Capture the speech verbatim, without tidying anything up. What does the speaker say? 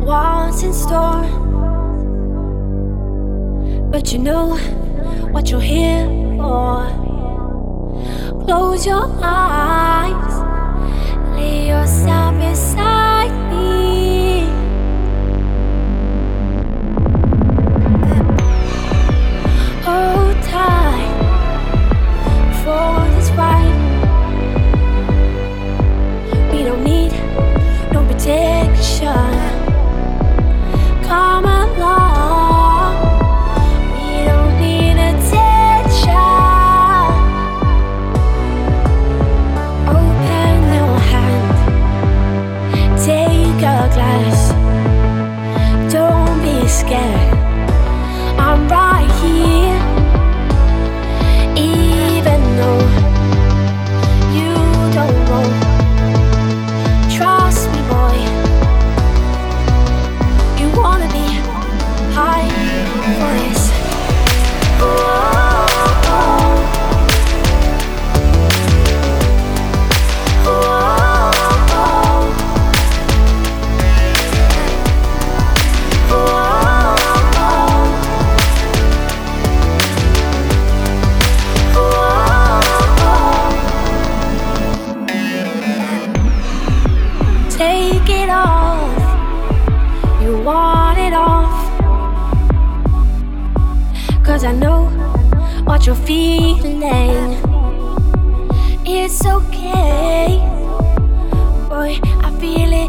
what's in store, but you know what you're here for. Close your eyes, lay yourself beside me. Hold tight for this ride. We don't need no protection. Come along, we don't need attention. Open your hand, take a glass. Don't be scared, I'm right here. Even though you don't know, trust me, boy. You wanna be high for this. Oh, oh, oh, oh, oh, take it off, you want it off, 'cause I know what you're feeling. It's okay, boy, I feel it